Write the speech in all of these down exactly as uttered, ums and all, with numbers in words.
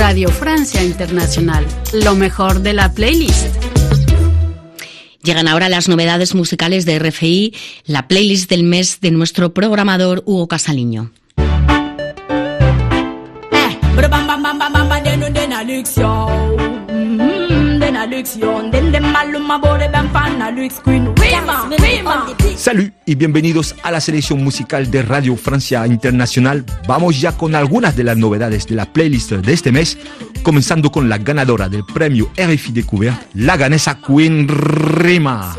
Radio Francia Internacional, lo mejor de la playlist. Llegan ahora las novedades musicales de R F I, la playlist del mes de nuestro programador Hugo Casaliño. Salut y bienvenidos a la selección musical de Radio Francia Internacional. Vamos ya con algunas de las novedades de la playlist de este mes, comenzando con la ganadora del premio R F I Découverte, la ganesa Queen Rima.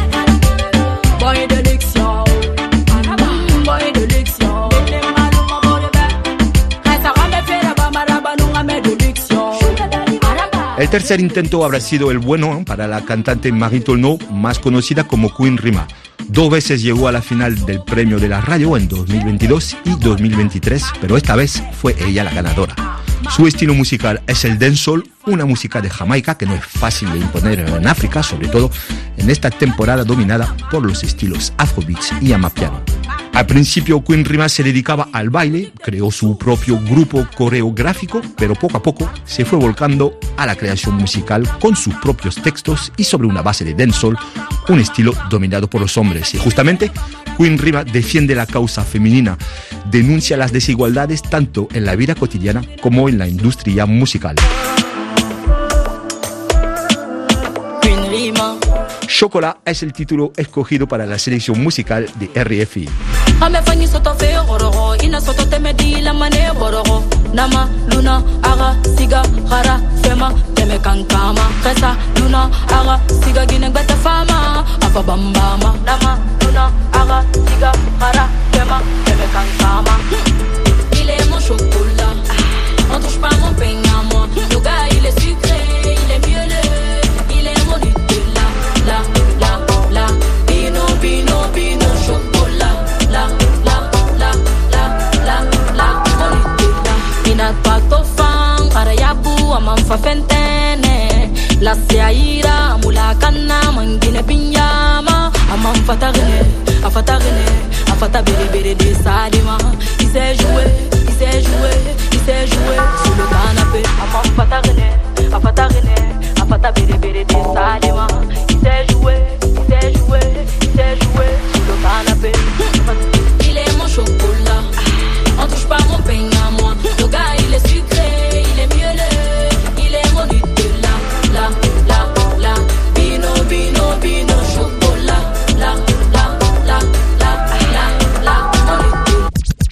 El tercer intento habrá sido el bueno para la cantante Marie Tolneau, más conocida como Queen Rima. Dos veces llegó a la final del premio de la radio en dos mil veintidós y dos mil veintitrés, pero esta vez fue ella la ganadora. Su estilo musical es el dancehall, una música de Jamaica que no es fácil de imponer en África, sobre todo en esta temporada dominada por los estilos afrobeats y amapiano. Al principio Queen Rima se dedicaba al baile, creó su propio grupo coreográfico, pero poco a poco se fue volcando a la creación musical con sus propios textos y sobre una base de dancehall, un estilo dominado por los hombres. Y justamente Queen Rima defiende la causa femenina, denuncia las desigualdades tanto en la vida cotidiana como en la industria musical. Queen Rima. Chocolat es el título escogido para la selección musical de R F I. Il est mon chocolat, on touche pas mon pain à moi. Le gars il est sucré, il est mielleux, il est mon Nutella. La, la, la, Pino, Pino, Pino, chocolat. La, la, la, la, la, la, mon Nutella. Inat pato fan, arayabu, amam fa fentene. La siaira, mulakana, mangine pinyama. Amam fatarine, afatarine, afata bere bere de sadima. Il sait jouer, il sait jouer, il sait jouer sur le canapé. Amam fatarine, afatarine, afata bere bere de sadima. Il sait jouer, il sait jouer, il sait jouer sur le canapé. Il est mon chocolat, on touche pas mon pain à moi. Le gars il est sucré, il est mielleux, il est mon Nutella. La, la, la, Pino, Pino, Pino, chocolat. La, la, la, la, la, la, mon Nutella.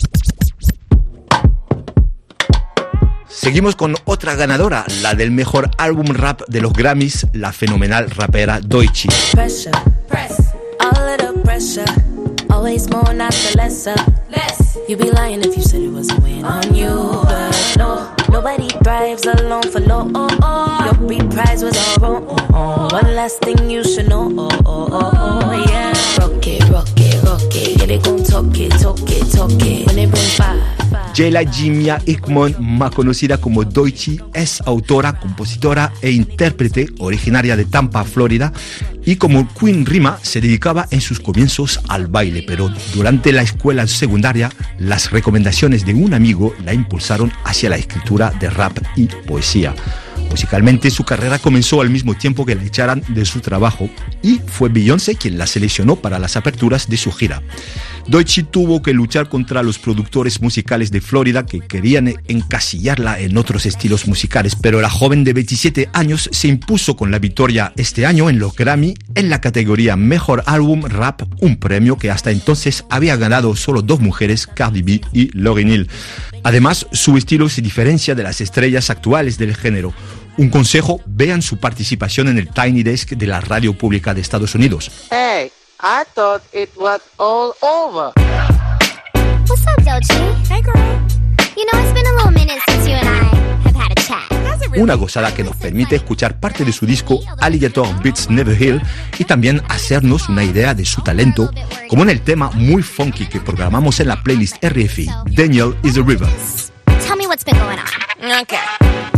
Seguimos con otra ganadora, la del mejor álbum rap de los Grammys, la fenomenal rapera Doechii. Pressure, press, a little pressure. Always more, not the lesser. Less. You'd be lying if you said it wasn't weighing on you. But no, nobody thrives alone for long. Oh, oh. Your reprise was all wrong. Oh, oh. One last thing you should know. Oh, oh, oh, oh, yeah. Rock it, rock it, rock it. Yeah, they gon' talk it, talk it, talk it. When they bring fire. Jayla Jimia Hickman, más conocida como Doechii, es autora, compositora e intérprete originaria de Tampa, Florida, y como Queen Rima se dedicaba en sus comienzos al baile, pero durante la escuela secundaria las recomendaciones de un amigo la impulsaron hacia la escritura de rap y poesía. Musicalmente su carrera comenzó al mismo tiempo que la echaran de su trabajo y fue Beyoncé quien la seleccionó para las aperturas de su gira. Doechii tuvo que luchar contra los productores musicales de Florida que querían encasillarla en otros estilos musicales, pero la joven de veintisiete años se impuso con la victoria este año en los Grammy en la categoría Mejor Álbum Rap, un premio que hasta entonces había ganado solo dos mujeres, Cardi B y Lauryn Hill. Además, su estilo se diferencia de las estrellas actuales del género. Un consejo, vean su participación en el Tiny Desk de la radio pública de Estados Unidos. Hey, I thought it was all over. What's up, Doechii? Hey, girl. You know, it's been a little minute since you and I have had a chat. Una gozada que nos permite escuchar parte de su disco Alligator Beats Never Heal y también hacernos una idea de su talento, como en el tema muy funky que programamos en la playlist R F I, Daniel is a River. Tell me what's been going on. Okay.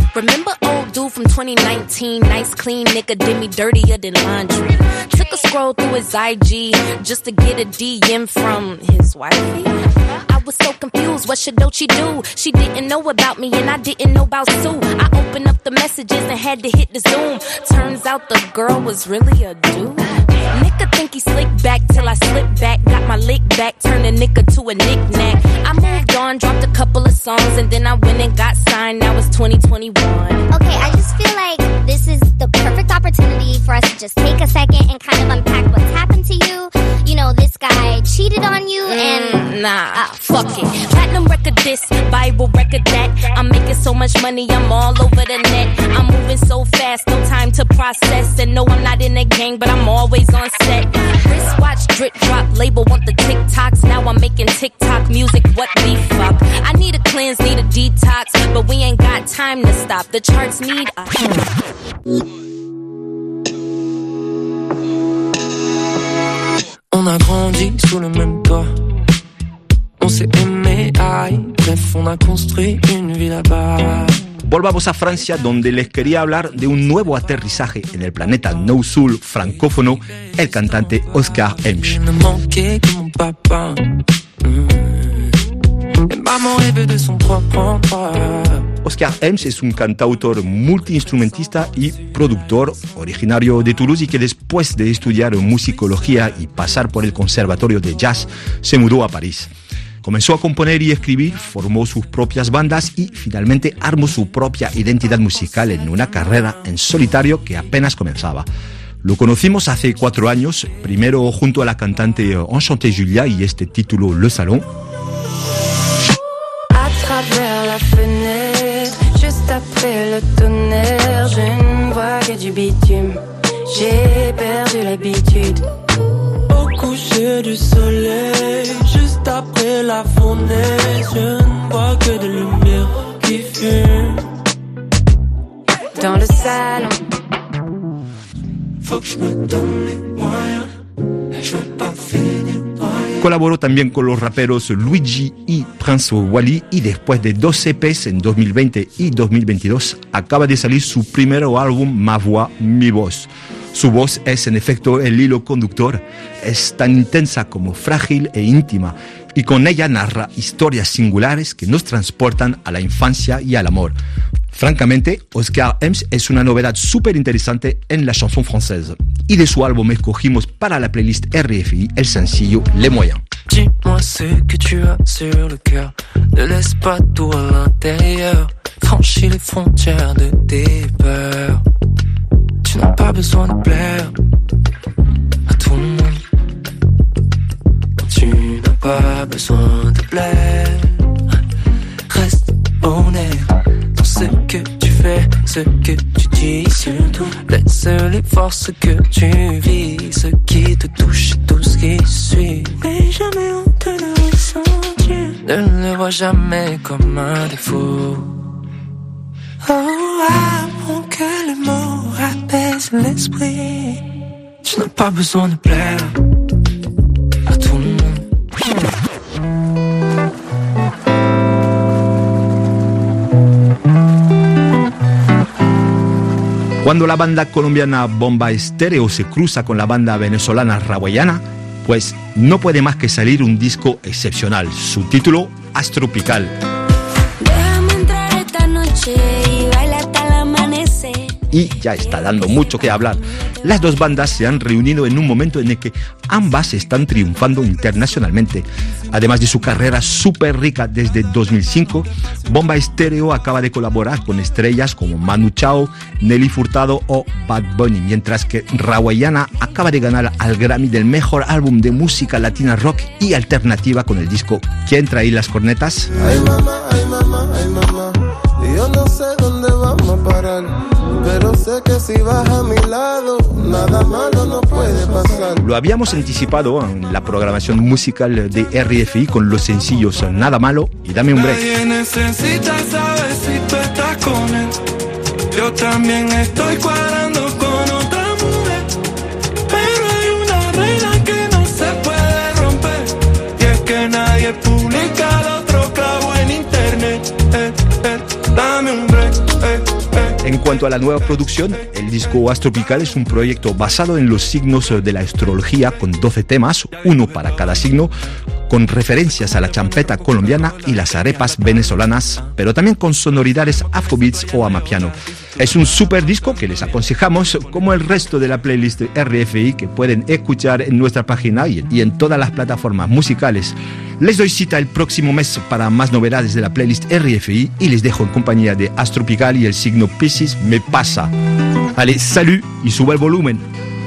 Remember old dude from twenty nineteen? Nice clean nigga did me dirtier than laundry. Took a scroll through his I G just to get a D M from his wifey. I was so confused, what should Doechii do? She didn't know about me and I didn't know about Sue. I opened up the messages and had to hit the zoom. Turns out the girl was really a dude. Nigga think he slick back till I slip back. Got my lick back, turned a nigga to a knick-knack. I moved on, dropped a couple of songs, and then I went and got signed. Now it's twenty twenty-one. Okay, I just feel like this is the perfect opportunity for us to just take a second and kind of unpack what's happened to you. You know, this guy cheated on you and... Mm, nah, uh, fuck it. Platinum record this, Bible record that. I'm making so much money, I'm all over the net. I'm moving so fast, no time to process. And no, I'm not in a gang, but I'm always on set. Wristwatch, drip drop, label want the TikToks. Now I'm making TikTok music, what the fuck? I need a cleanse, need a detox, but we ain't got time to stop. The charts need a... On a grandi sous le même toit. On s'est aimé, aïe. Bref, on a construit une vie là-bas. Volvamos a Francia, donde les quería hablar de un nuevo aterrizaje en el planeta No Soul francófono, el cantante Oscar Emsch. Oscar Emsch es un cantautor multiinstrumentista y productor originario de Toulouse y que después de estudiar musicología y pasar por el conservatorio de jazz se mudó a París. Comenzó a componer y escribir, formó sus propias bandas y finalmente armó su propia identidad musical en una carrera en solitario que apenas comenzaba. Lo conocimos hace cuatro años, primero junto a la cantante Enchantée Julia y este título Le Salon. À travers la fenêtre, juste après le tonnerre, je ne vois que du bitume. J'ai perdu l'habitude. Au coucher du soleil, juste après la fournaise, je ne vois que de lumière qui fume. Dans le salon, faut que je me donne les moyens, je veux pas finir. Colaboró también con los raperos Luigi y Prince Wally y después de dos E Pes en dos mil veinte y dos mil veintidós acaba de salir su primer álbum Ma Voix, Mi Voz. Su voz es en efecto el hilo conductor, es tan intensa como frágil e íntima y con ella narra historias singulares que nos transportan a la infancia y al amor. Francamente, Oscar Emsch es una novedad súper interesante en la chanson française. Y de su álbum escogimos para la playlist R F I el sencillo Les Moyens. Dis-moi ce que tu as sur le cœur, ne laisse pas tout à l'intérieur, franchis les frontières de tes peurs. Tu n'as pas besoin de plaire à tout le monde, tu n'as pas besoin de plaire, reste honnête dans ce que tu fais, ce que tu dis, surtout laisse les forces que tu vis, ce qui te touche, tout ce qui suit. Mais jamais on te le ressentir, ne le vois jamais comme un défaut. Oh, avant que les mots apaisent l'esprit, tu n'as pas besoin de plaire à tout le monde. Cuando la banda colombiana Bomba Estéreo se cruza con la banda venezolana Rawayana, pues no puede más que salir un disco excepcional. Su título, Astropical. déjame entrar esta noche y baila hasta el amanecer. Y ya está dando mucho que hablar. Las dos bandas se han reunido en un momento en el que ambas están triunfando internacionalmente. Además de su carrera súper rica desde dos mil cinco, Bomba Estéreo acaba de colaborar con estrellas como Manu Chao, Nelly Furtado o Bad Bunny, mientras que Rawayana acaba de ganar al Grammy del mejor álbum de música latina rock y alternativa con el disco ¿Quién trae las cornetas? Ay mamá, ay mamá, ay mamá, y yo no sé dónde vamos a parar, pero sé que si vas a mi lado, nada malo no puede pasar. Lo habíamos anticipado en la programación musical de R F I con los sencillos Nada Malo y Dame un Break. Nadie necesita saber si tú estás con él. Yo también estoy cuadrando con otra mujer, pero hay una regla que no se puede romper, y es que nadie publica el otro clavo en internet. Eh, eh. dame un break, eh, eh. En cuanto a la nueva producción, el disco Astropical es un proyecto basado en los signos de la astrología con doce temas, uno para cada signo, con referencias a la champeta colombiana y las arepas venezolanas, pero también con sonoridades afrobeats o amapiano. Es un super disco que les aconsejamos, como el resto de la playlist de R F I, que pueden escuchar en nuestra página y en todas las plataformas musicales. Les doy cita el próximo mes para más novedades de la playlist R F I y les dejo en compañía de Astropical y el signo Piscis Me Pasa. Allez, salut y suba el volumen.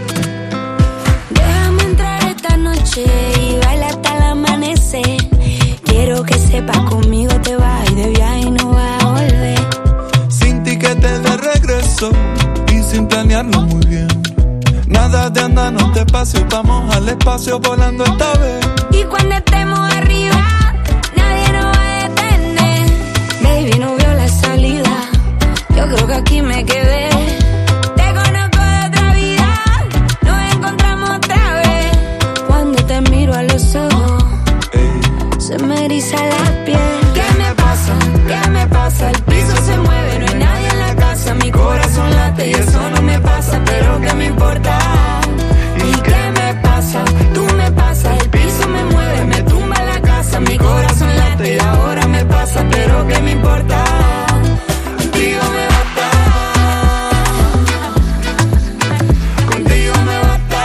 Déjame entrar esta noche y baila hasta el amanecer. Quiero que sepas, conmigo te vas y de viaje y no vas a volver. Sin tiquete de regreso y sin planearlo muy bien. Nada de andarnos despacio, vamos al espacio volando esta vez. Y cuando estemos arriba, nadie nos va a detener. Baby, no veo la salida, yo creo que aquí me quedé. Te conozco de otra vida, nos encontramos otra vez. Cuando te miro a los ojos, se me eriza la piel. ¿Qué me pasa? ¿Qué me pasa? El piso se mueve, no hay nadie en la casa. Mi corazón late y eso no me pasa, pero ¿qué me importa? ¿Y qué me pasa? Tú me pasas, el piso me mueve, me tumba la casa. Mi corazón late y ahora me pasa, pero ¿qué me importa? Contigo me basta, contigo me basta.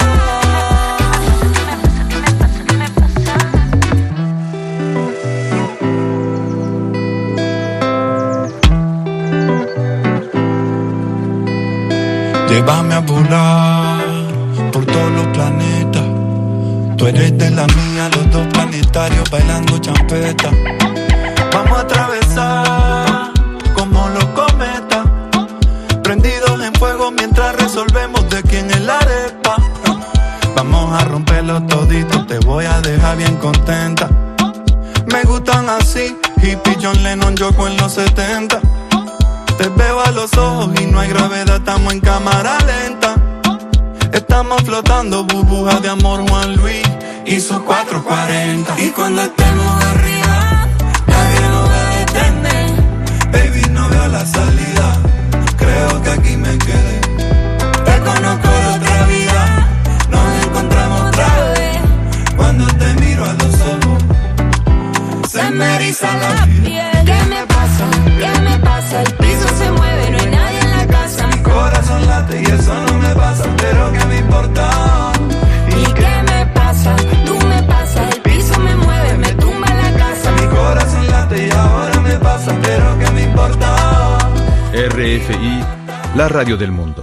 Llévame a volar por todos los planetas. Tú eres de la mía, los dos planetarios bailando champeta. Vamos a atravesar como los cometas, prendidos en fuego mientras resolvemos de quién es la arepa. Vamos a romperlo todito, te voy a dejar bien contenta. Me gustan así, hippie John Lennon, Yoko en los setenta. Te veo a los ojos y no hay gravedad, estamos en cámara lenta. Estamos flotando, burbuja de amor, Juan Luis y sus cuatrocientos cuarenta. Y cuando estemos arriba, nadie nos va a detener. Baby, no veo la salida, creo que aquí me quedé. Te conozco de otra vida, nos encontramos otra vez. Cuando te miro a los ojos, se me eriza la piel. ¿Qué me pasa? ¿Qué me pasa? El piso se mueve, no hay nadie en la casa. Mi corazón late y eso no me pasa, pero ¿qué me importa? ¿Y qué me pasa? Tú me pasas, el piso me mueve, me tumba la casa. Mi corazón late y ahora me pasa, pero ¿qué me importa? R F I, la radio del mundo.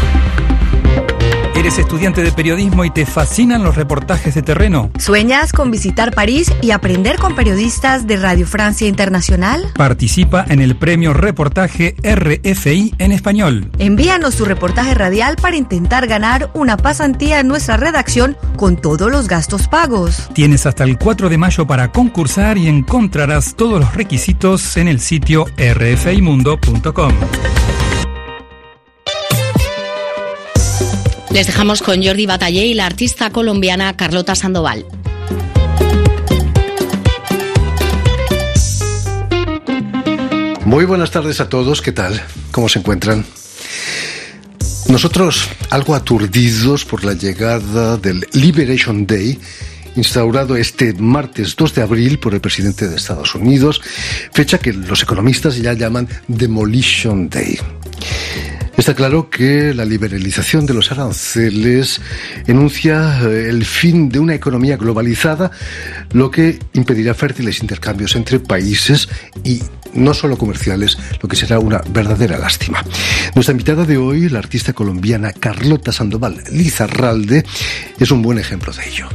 ¿Eres estudiante de periodismo y te fascinan los reportajes de terreno? ¿Sueñas con visitar París y aprender con periodistas de Radio Francia Internacional? Participa en el premio Reportaje R F I en español. Envíanos tu reportaje radial para intentar ganar una pasantía en nuestra redacción con todos los gastos pagos. Tienes hasta el cuatro de mayo para concursar y encontrarás todos los requisitos en el sitio r f i mundo punto com. Les dejamos con Jordi Batallé y la artista colombiana Carlota Sandoval. Muy buenas tardes a todos, ¿qué tal? ¿Cómo se encuentran? Nosotros algo aturdidos por la llegada del Liberation Day, instaurado este martes dos de abril por el presidente de Estados Unidos, fecha que los economistas ya llaman Demolition Day. Está claro que la liberalización de los aranceles enuncia el fin de una economía globalizada, lo que impedirá fértiles intercambios entre países y no solo comerciales, lo que será una verdadera lástima. Nuestra invitada de hoy, la artista colombiana Carlota Sandoval Lizarralde, es un buen ejemplo de ello.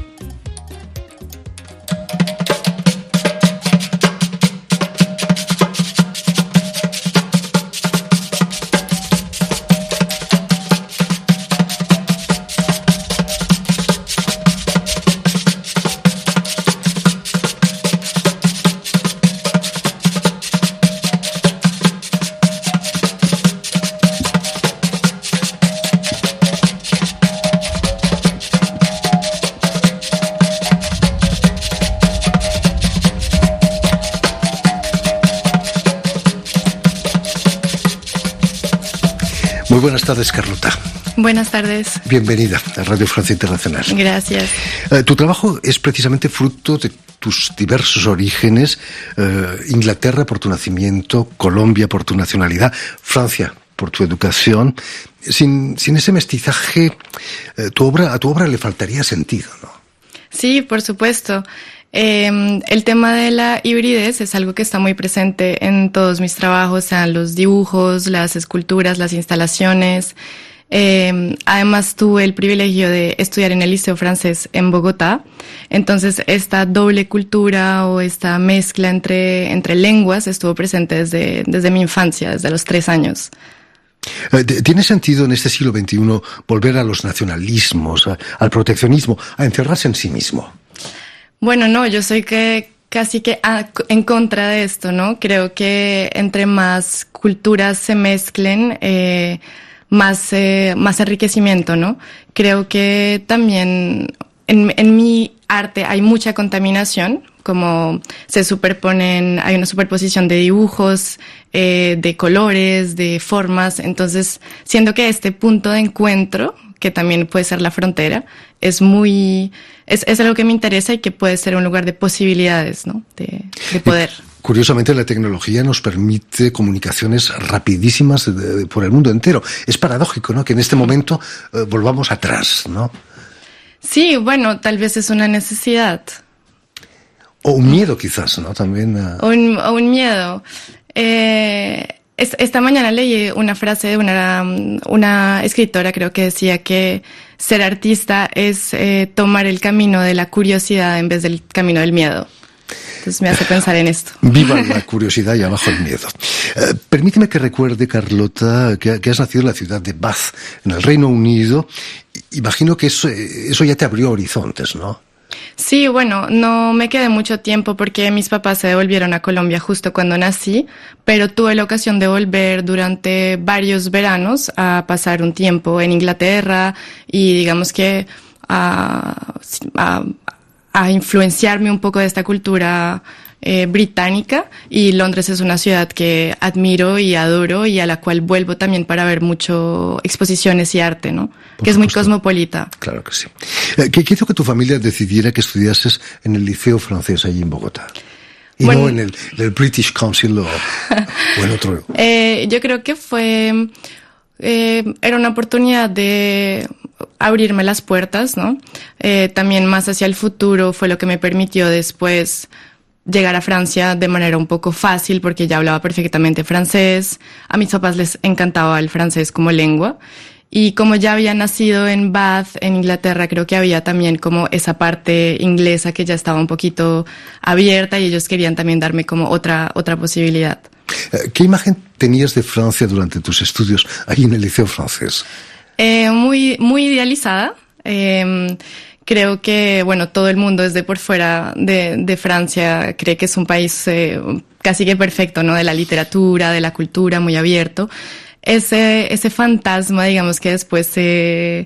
buenas tardes, Carlota. Buenas tardes. Bienvenida a Radio Francia Internacional. Gracias. Uh, tu trabajo es precisamente fruto de tus diversos orígenes. Uh, Inglaterra por tu nacimiento, Colombia por tu nacionalidad, Francia por tu educación. Sin, sin ese mestizaje, uh, tu obra, a tu obra le faltaría sentido, ¿no? Sí, por supuesto. Eh, el tema de la hibridez es algo que está muy presente en todos mis trabajos, sean los dibujos, las esculturas, las instalaciones. Eh, además tuve el privilegio de estudiar en el Liceo Francés en Bogotá. Entonces esta doble cultura o esta mezcla entre, entre lenguas estuvo presente desde, desde mi infancia, desde los tres años. ¿Tiene sentido en este siglo veintiuno volver a los nacionalismos, a, al proteccionismo, a encerrarse en sí mismo? Bueno, no, yo soy que casi que a, en contra de esto, ¿no? Creo que entre más culturas se mezclen, eh, más, eh, más enriquecimiento, ¿no? Creo que también en, en mi arte hay mucha contaminación, como se superponen, hay una superposición de dibujos, eh, de colores, de formas. Entonces, siento que este punto de encuentro, que también puede ser la frontera, es muy, es, es algo que me interesa y que puede ser un lugar de posibilidades, ¿no? De, de poder. Curiosamente, la tecnología nos permite comunicaciones rapidísimas de, de, por el mundo entero. Es paradójico, ¿no? Que en este momento eh, volvamos atrás, ¿no? Sí, bueno, tal vez es una necesidad. O un miedo, quizás, ¿no? También. Uh... O, un, o un miedo. Eh, es, esta mañana leí una frase de una, una escritora, creo que decía que ser artista es eh, tomar el camino de la curiosidad en vez del camino del miedo. Entonces me hace pensar en esto. Viva la curiosidad y abajo el miedo. Uh, permíteme que recuerde, Carlota, que, que has nacido en la ciudad de Bath, en el Reino Unido. Imagino que eso, eso ya te abrió horizontes, ¿no? Sí, bueno, no me quedé mucho tiempo porque mis papás se devolvieron a Colombia justo cuando nací, pero tuve la ocasión de volver durante varios veranos a pasar un tiempo en Inglaterra y digamos que a, a, a influenciarme un poco de esta cultura eh, británica, y Londres es una ciudad que admiro y adoro y a la cual vuelvo también para ver mucho exposiciones y arte, ¿no? Por que es supuesto. muy cosmopolita. Claro que sí. ¿Qué, qué hizo que tu familia decidiera que estudiases en el Liceo Francés allí en Bogotá? Y bueno, no en el, el British Council o, o en otro. Eh, yo creo que fue... Eh, era una oportunidad de abrirme las puertas, ¿no? Eh, también más hacia el futuro fue lo que me permitió después llegar a Francia de manera un poco fácil porque ya hablaba perfectamente francés. A mis papás les encantaba el francés como lengua. Y como ya había nacido en Bath, en Inglaterra, creo que había también como esa parte inglesa que ya estaba un poquito abierta y ellos querían también darme como otra, otra posibilidad. ¿Qué imagen tenías de Francia durante tus estudios ahí en el Liceo Francés? Eh, muy, muy idealizada. Eh, creo que, bueno, todo el mundo desde por fuera de, de Francia cree que es un país eh, casi que perfecto, ¿no? De la literatura, de la cultura, muy abierto. Ese, ese fantasma, digamos que después se,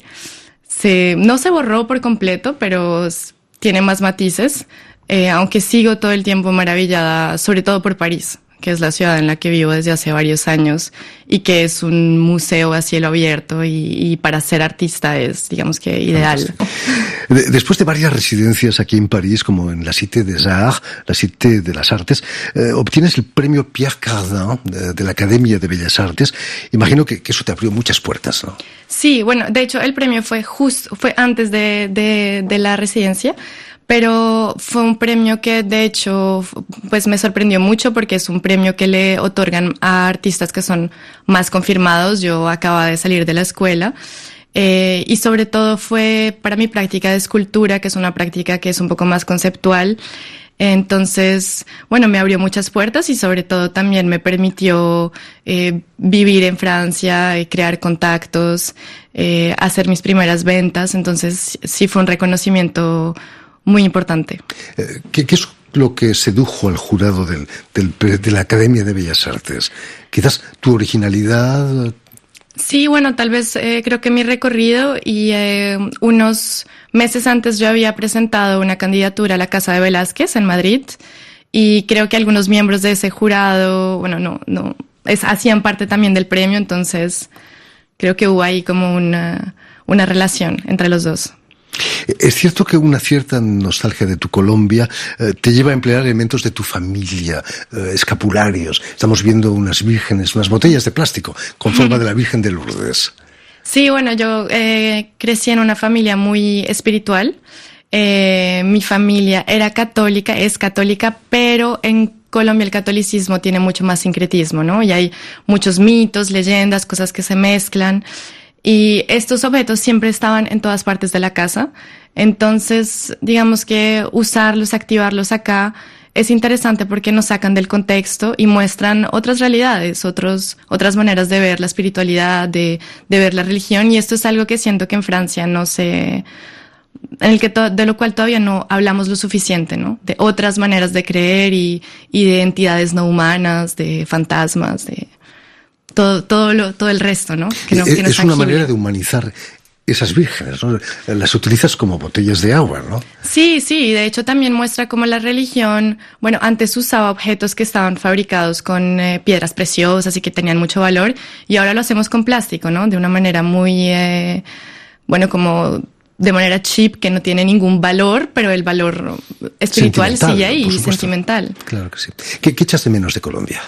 se, no se borró por completo, pero tiene más matices, eh, aunque sigo todo el tiempo maravillada, sobre todo por París, que es la ciudad en la que vivo desde hace varios años y que es un museo a cielo abierto y, y para ser artista es, digamos que, ideal. Después de varias residencias aquí en París, como en la Cité des Arts, la Cité de las Artes, eh, obtienes el premio Pierre Cardin de, de la Academia de Bellas Artes. Imagino que, que eso te abrió muchas puertas, ¿no? Sí, bueno, de hecho el premio fue justo, fue antes de, de, de la residencia, pero fue un premio que de hecho pues me sorprendió mucho porque es un premio que le otorgan a artistas que son más confirmados. Yo acababa de salir de la escuela. Eh, y sobre todo fue para mi práctica de escultura, que es una práctica que es un poco más conceptual. Entonces, bueno, me abrió muchas puertas y sobre todo también me permitió eh, vivir en Francia, eh, crear contactos, eh, hacer mis primeras ventas. Entonces, sí fue un reconocimiento muy importante. Eh, ¿qué, ¿Qué es lo que sedujo al jurado del, del, de la Academia de Bellas Artes? Quizás tu originalidad. Sí, bueno, tal vez eh, creo que mi recorrido y eh, unos meses antes yo había presentado una candidatura a la Casa de Velázquez en Madrid y creo que algunos miembros de ese jurado, bueno, no, no, es, hacían parte también del premio, entonces creo que hubo ahí como una, una relación entre los dos. Es cierto que una cierta nostalgia de tu Colombia eh, te lleva a emplear elementos de tu familia, eh, escapularios. Estamos viendo unas vírgenes, unas botellas de plástico con forma de la Virgen de Lourdes. Sí, bueno, yo eh, crecí en una familia muy espiritual. Eh, mi familia era católica, es católica, pero en Colombia el catolicismo tiene mucho más sincretismo, ¿no? Y hay muchos mitos, leyendas, cosas que se mezclan. Y estos objetos siempre estaban en todas partes de la casa. Entonces, digamos que usarlos, activarlos acá es interesante porque nos sacan del contexto y muestran otras realidades, otros, otras maneras de ver la espiritualidad, de, de ver la religión. Y esto es algo que siento que en Francia no se, en el que to, de lo cual todavía no hablamos lo suficiente, ¿no? De otras maneras de creer y, y de entidades no humanas, de fantasmas, de todo, todo lo, todo el resto, ¿no? Que no, es que no es una manera de humanizar esas vírgenes, ¿no? Las utilizas como botellas de agua, ¿no? Sí, sí, de hecho también muestra cómo la religión, bueno, antes usaba objetos que estaban fabricados con eh, piedras preciosas y que tenían mucho valor, y ahora lo hacemos con plástico, ¿no? De una manera muy, eh, bueno, como de manera cheap, que no tiene ningún valor, pero el valor espiritual sigue ahí, sentimental. Claro que sí. ¿Qué, qué echas de menos de Colombia?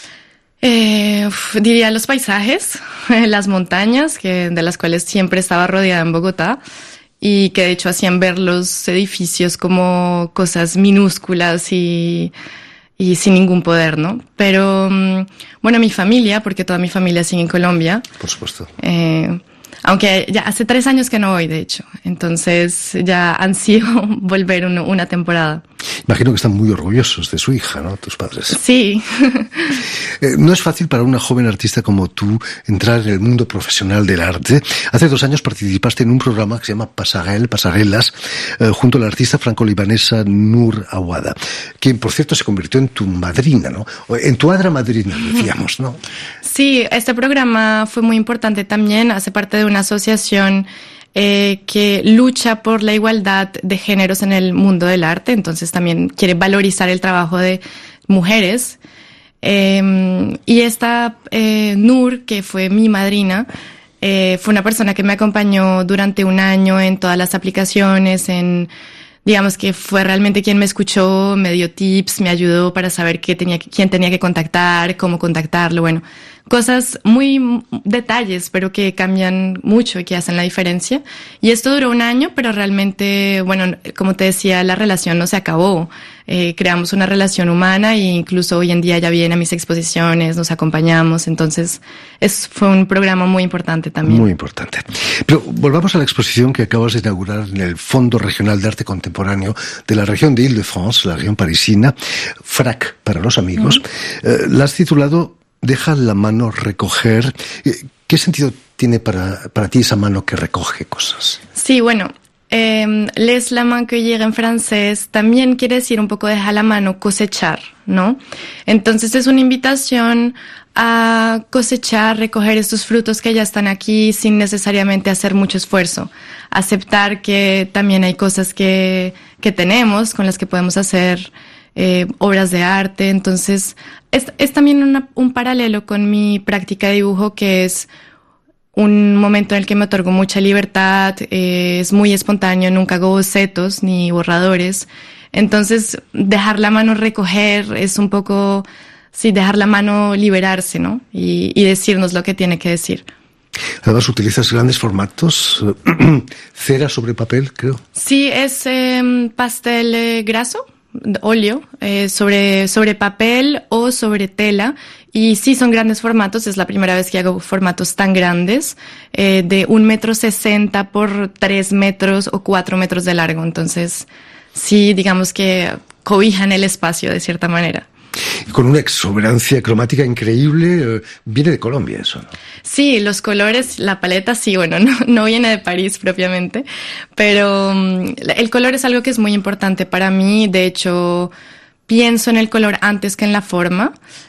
Eh, uf, diría los paisajes, las montañas, que, de las cuales siempre estaba rodeada en Bogotá, y que de hecho hacían ver los edificios como cosas minúsculas y, y sin ningún poder, ¿no? Pero, bueno, mi familia, porque toda mi familia sigue en Colombia. Por supuesto. Eh, aunque ya hace tres años que no voy, de hecho. Entonces ya ansío volver uno, una temporada. Imagino que están muy orgullosos de su hija, ¿no? Tus padres. Sí. eh, no es fácil para una joven artista como tú entrar en el mundo profesional del arte. Hace dos años participaste en un programa que se llama Pasarel, Pasarelas, eh, junto a la artista franco-libanesa Nour Awada, quien, por cierto, se convirtió en tu madrina, ¿no? En tu hada madrina, decíamos, ¿no? Sí, este programa fue muy importante también. Hace parte de una asociación Eh, que lucha por la igualdad de géneros en el mundo del arte, entonces también quiere valorizar el trabajo de mujeres. Eh, y esta eh, Nour, que fue mi madrina, eh, fue una persona que me acompañó durante un año en todas las aplicaciones, en, digamos que fue realmente quien me escuchó, me dio tips, me ayudó para saber qué tenía, quién tenía que contactar, cómo contactarlo, bueno, cosas muy detalles, pero que cambian mucho y que hacen la diferencia. Y esto duró un año, pero realmente, bueno, como te decía, la relación no se acabó. Eh, creamos una relación humana e incluso hoy en día ya viene a mis exposiciones, nos acompañamos. Entonces, es, fue un programa muy importante también. Muy importante. Pero volvamos a la exposición que acabas de inaugurar en el Fondo Regional de Arte Contemporáneo de la región de Île-de-France, la región parisina, FRAC para los amigos. Mm. Eh, la has titulado Deja la mano recoger. ¿Qué sentido tiene para, para ti esa mano que recoge cosas? Sí, bueno, eh, laisse la main cueillir en francés también quiere decir un poco deja la mano cosechar, ¿no? Entonces es una invitación a cosechar, recoger estos frutos que ya están aquí sin necesariamente hacer mucho esfuerzo. Aceptar que también hay cosas que, que tenemos con las que podemos hacer Eh, obras de arte. Entonces es, es también una, un paralelo con mi práctica de dibujo, que es un momento en el que me otorgo mucha libertad, eh, es muy espontáneo, nunca hago bocetos ni borradores. Entonces dejar la mano recoger es un poco, sí, dejar la mano liberarse, ¿no? Y, y decirnos lo que tiene que decir. Además utilizas grandes formatos, cera sobre papel, creo. Sí, es eh, pastel eh, graso, óleo, eh, sobre, sobre papel o sobre tela, y sí son grandes formatos. Es la primera vez que hago formatos tan grandes, eh, de un metro sesenta por tres metros o cuatro metros de largo. Entonces sí, digamos que cobijan el espacio de cierta manera. Con una exuberancia cromática increíble. Viene de Colombia eso, ¿no? Sí, los colores, la paleta, sí, bueno, no, no viene de París propiamente, pero um, el color es algo que es muy importante para mí. De hecho, pienso en el color antes que en la forma,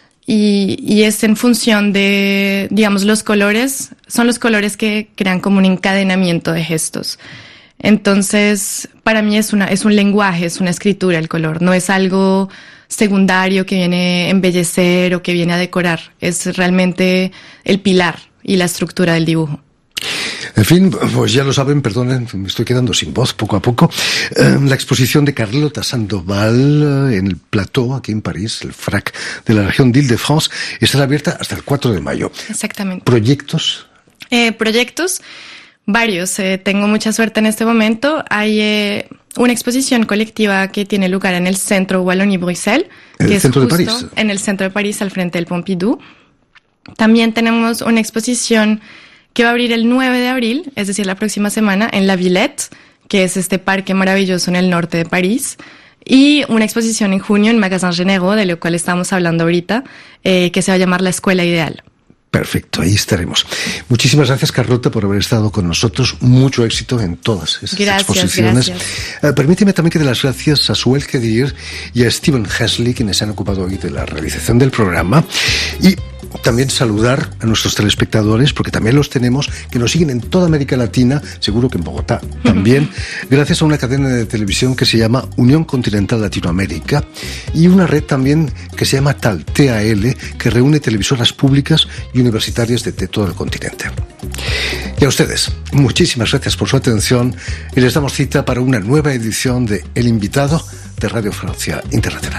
y, y es en función de, digamos, los colores, son los colores que crean como un encadenamiento de gestos. Entonces, para mí es una, es un lenguaje, es una escritura el color, no es algo secundario que viene a embellecer o que viene a decorar, es realmente el pilar y la estructura del dibujo. En fin, pues ya lo saben, perdonen, me estoy quedando sin voz poco a poco. Eh, la exposición de Carlota Sandoval eh, en el Plateau, aquí en París, el F R A C de la región d'Île-de-France, estará abierta hasta el cuatro de mayo. Exactamente. ¿Proyectos? Eh, proyectos, varios. Eh, tengo mucha suerte en este momento. Hay eh, una exposición colectiva que tiene lugar en el centro Wallonie-Bruxelles, ¿En que el es centro de justo París? en el centro de París, al frente del Pompidou. También tenemos una exposición que va a abrir el nueve de abril, es decir, la próxima semana, en La Villette, que es este parque maravilloso en el norte de París, y una exposición en junio en Magasin Généraux, de lo cual estamos hablando ahorita, eh, que se va a llamar La Escuela Ideal. Perfecto, ahí estaremos. Muchísimas gracias, Carlota, por haber estado con nosotros. Mucho éxito en todas esas Gracias, exposiciones. gracias. Eh, permíteme también que dé las gracias a Suel Kedir y a Stephen Hesley, quienes se han ocupado hoy de la realización del programa. Y también saludar a nuestros telespectadores, porque también los tenemos, que nos siguen en toda América Latina, seguro que en Bogotá también, gracias a una cadena de televisión que se llama Unión Continental Latinoamérica y una red también que se llama TAL, T A L, que reúne televisoras públicas y universitarias de, de todo el continente. Y a ustedes, muchísimas gracias por su atención y les damos cita para una nueva edición de El Invitado de Radio Francia Internacional.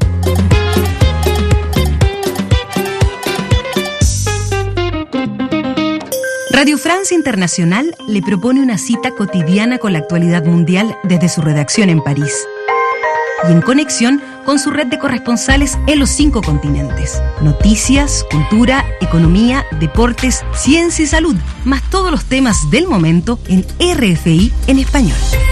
Radio France Internacional le propone una cita cotidiana con la actualidad mundial desde su redacción en París y en conexión con su red de corresponsales en los cinco continentes. Noticias, cultura, economía, deportes, ciencia y salud, más todos los temas del momento en R F I en español.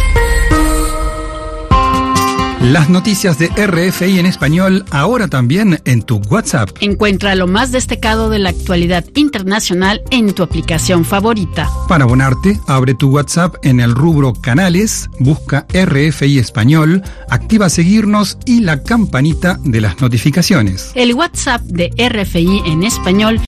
Las noticias de R F I en español ahora también en tu WhatsApp. Encuentra lo más destacado de la actualidad internacional en tu aplicación favorita. Para abonarte, abre tu WhatsApp en el rubro Canales, busca R F I Español, activa seguirnos y la campanita de las notificaciones. El WhatsApp de R F I en español